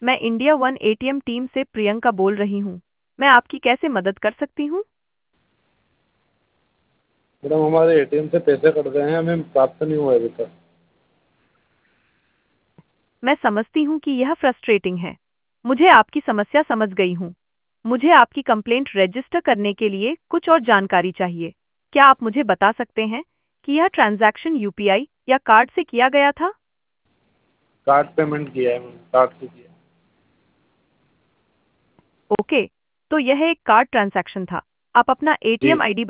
मैं India One ATM team से प्रियंका बोल रही हूँ। मैं आपकी कैसे मदद कर सकती हूँ? मैडम हमारे एटीएम से पैसे कट गए हैं, हमें प्राप्त नहीं हुआ अभी तक। मैं समझती हूँ कि यह फ्रस्ट्रेटिंग है। मुझे आपकी समस्या समझ गई हूँ। मुझे आपकी कंप्लेंट रजिस्टर करने के लिए कुछ और जानकारी चाहिए। क्या आप मुझे बता सकते हैं कि यह ट्रांजैक्शन यूपीआई या कार्ड से किया गया था? कार्ड पेमेंट किया है मैम, कार्ड से किया है। ओके, तो यह एक कार्ड ट्रांजैक्शन था। आप अपना जी। एटीएम आईडी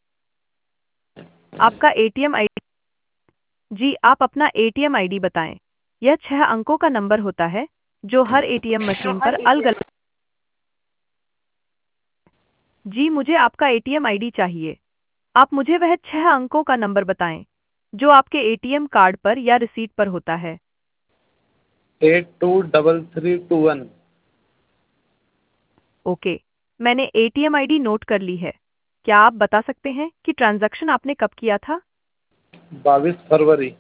आपका एटीएम आईडी जी, आप अपना एटीएम आईडी बताएं। यह 6 अंकों का नंबर होता है जो हर एटीएम मशीन पर अलग-अलग। जी, मुझे आपका एटीएम आईडी चाहिए। आप मुझे वह 6 अंकों का नंबर बताएं जो आपके एटीएम कार्ड पर या रिसीट पर होता है। 823321। ओके, मैंने एटीएम आईडी नोट कर ली है। क्या आप बता सकते हैं कि ट्रांजैक्शन आपने कब किया था? 22 फरवरी।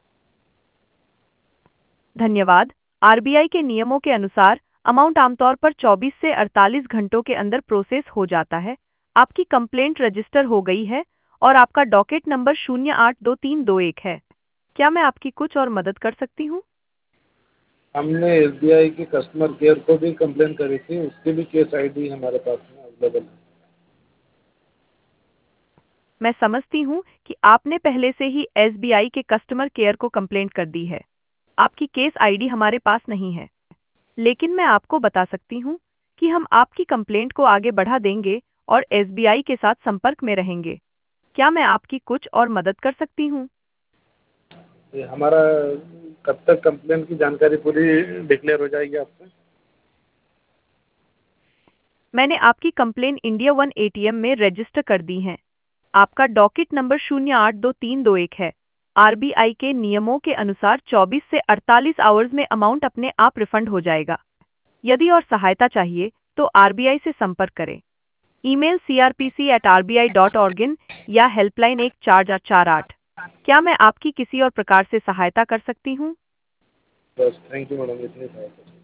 धन्यवाद। आरबीआई के नियमों के अनुसार अमाउंट आमतौर पर 24 से 48 घंटों के अंदर प्रोसेस हो जाता है। आपकी कंप्लेंट रजिस्टर हो गई है और आपका डॉकेट नंबर 082321 है। क्या मैं आपकी कुछ और मदद कर सकती हूँ? हमने एसबीआई के कस्टमर केयर को भी कंप्लेन करी थी, उसकी भी केस आईडी हमारे पास में अवेलेबल है। मैं समझती हूँ कि आपने पहले से ही एसबीआई के कस्टमर केयर को कंप्लेंट कर दी है। आपकी केस आईडी हमारे पास नहीं है, लेकिन मैं आपको बता सकती हूँ कि हम आपकी कंप्लेंट को आगे बढ़ा देंगे और एसबीआई के साथ संपर्क में रहेंगे। क्या मैं आपकी कुछ और मदद कर सकती हूँ? ये हमारा कब तक कंप्लेन की जानकारी पूरी डिक्लेयर हो जाएगी आपसे? मैंने आपकी कंप्लेन इंडिया वन एटीएम में रजिस्टर कर दी है। आपका डॉकेट नंबर 082321 है। आरबीआई के नियमों के अनुसार 24 से 48 आवर्स में अमाउंट अपने आप रिफंड हो जाएगा। यदि और सहायता चाहिए तो आरबीआई से संपर्क करें। ईमेल crpc@rbi.org या हेल्पलाइन 1448। क्या मैं आपकी किसी और प्रकार से सहायता कर सकती हूँ? बस थैंक यू मैडम, इतनी सहायता।